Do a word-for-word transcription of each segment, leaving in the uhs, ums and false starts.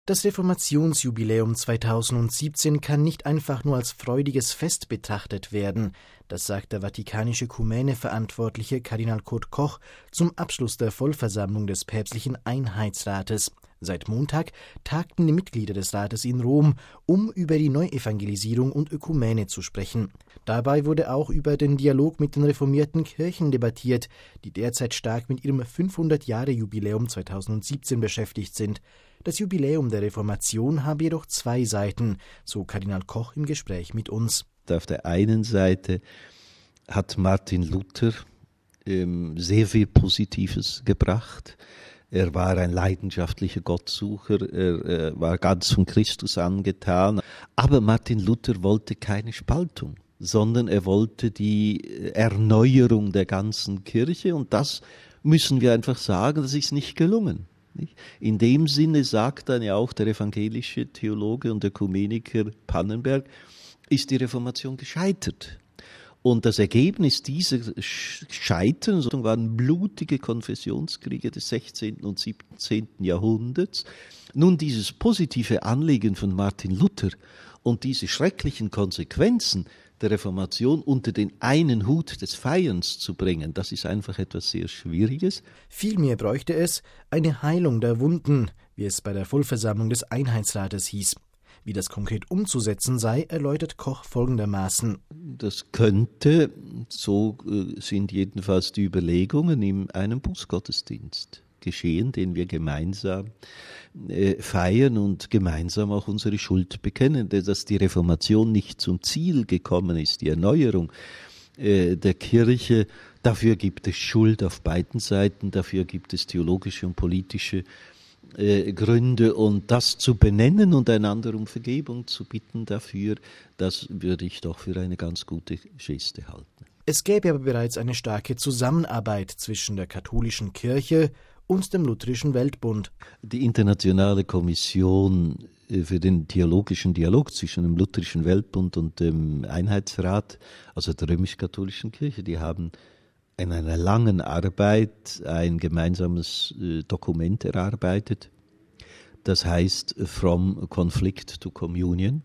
Das Reformationsjubiläum zweitausendsiebzehn kann nicht einfach nur als freudiges Fest betrachtet werden. Das sagt der vatikanische Ökumene-Verantwortliche Kardinal Kurt Koch zum Abschluss der Vollversammlung des päpstlichen Einheitsrates. Seit Montag tagten die Mitglieder des Rates in Rom, um über die Neuevangelisierung und Ökumene zu sprechen. Dabei wurde auch über den Dialog mit den reformierten Kirchen debattiert, die derzeit stark mit ihrem fünfhundert-Jahre-Jubiläum zweitausendsiebzehn beschäftigt sind. Das Jubiläum der Reformation habe jedoch zwei Seiten, so Kardinal Koch im Gespräch mit uns. Auf der einen Seite hat Martin Luther ähm, sehr viel Positives gebracht. Er war ein leidenschaftlicher Gottsucher, er äh, war ganz von Christus angetan. Aber Martin Luther wollte keine Spaltung, sondern er wollte die Erneuerung der ganzen Kirche. Und das müssen wir einfach sagen, das ist nicht gelungen. In dem Sinne sagt dann ja auch der evangelische Theologe und Ökumeniker Pannenberg, ist die Reformation gescheitert. Und das Ergebnis dieser Scheiterns waren blutige Konfessionskriege des sechzehnten und siebzehnten Jahrhunderts. Nun, dieses positive Anliegen von Martin Luther und diese schrecklichen Konsequenzen der Reformation unter den einen Hut des Feierns zu bringen, das ist einfach etwas sehr Schwieriges. Vielmehr bräuchte es eine Heilung der Wunden, wie es bei der Vollversammlung des Einheitsrates hieß. Wie das konkret umzusetzen sei, erläutert Koch folgendermaßen. Das könnte, so sind jedenfalls die Überlegungen, in einem Bußgottesdienst geschehen, den wir gemeinsam äh, feiern und gemeinsam auch unsere Schuld bekennen, dass die Reformation nicht zum Ziel gekommen ist, die Erneuerung äh, der Kirche. Dafür gibt es Schuld auf beiden Seiten, dafür gibt es theologische und politische äh, Gründe, und das zu benennen und einander um Vergebung zu bitten dafür, das würde ich doch für eine ganz gute Geste halten. Es gäbe aber bereits eine starke Zusammenarbeit zwischen der katholischen Kirche und dem Lutherischen Weltbund. Die Internationale Kommission für den theologischen Dialog zwischen dem Lutherischen Weltbund und dem Einheitsrat, also der römisch-katholischen Kirche, die haben in einer langen Arbeit ein gemeinsames äh, Dokument erarbeitet. Das heißt From Conflict to Communion.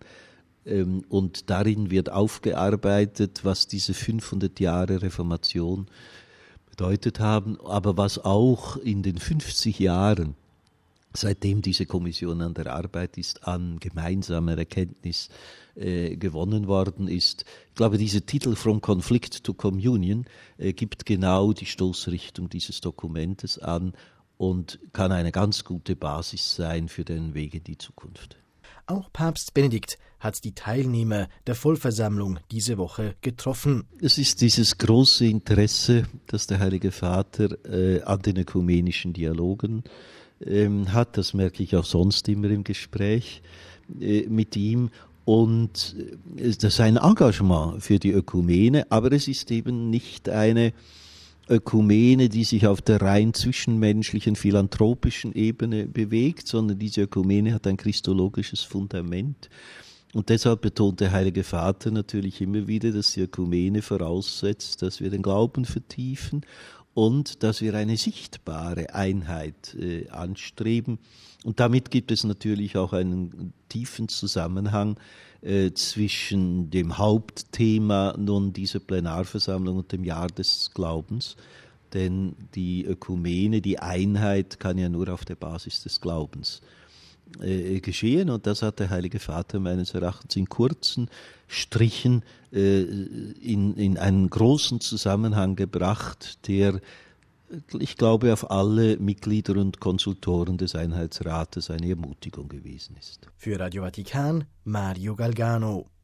Ähm, und darin wird aufgearbeitet, was diese fünfhundert Jahre Reformation bedeutet haben, aber was auch in den fünfzig Jahren, seitdem diese Kommission an der Arbeit ist, an gemeinsamer Erkenntnis äh, gewonnen worden ist. Ich glaube, dieser Titel From Conflict to Communion äh, gibt genau die Stoßrichtung dieses Dokumentes an und kann eine ganz gute Basis sein für den Weg in die Zukunft. Auch Papst Benedikt hat die Teilnehmer der Vollversammlung diese Woche getroffen. Es ist dieses große Interesse, das der Heilige Vater äh, an den ökumenischen Dialogen ähm, hat. Das merke ich auch sonst immer im Gespräch äh, mit ihm. Und äh, das ist ein Engagement für die Ökumene, aber es ist eben nicht eine Ökumene, die sich auf der rein zwischenmenschlichen, philanthropischen Ebene bewegt, sondern diese Ökumene hat ein christologisches Fundament. Und deshalb betont der Heilige Vater natürlich immer wieder, dass die Ökumene voraussetzt, dass wir den Glauben vertiefen und dass wir eine sichtbare Einheit äh, anstreben. Und damit gibt es natürlich auch einen tiefen Zusammenhang äh, zwischen dem Hauptthema nun dieser Plenarversammlung und dem Jahr des Glaubens. Denn die Ökumene, die Einheit kann ja nur auf der Basis des Glaubens äh, geschehen. Und das hat der Heilige Vater meines Erachtens in kurzen Strichen äh, in, in einen großen Zusammenhang gebracht, der, ich glaube, auf alle Mitglieder und Konsultoren des Einheitsrates eine Ermutigung gewesen ist. Für Radio Vatikan, Mario Galgano.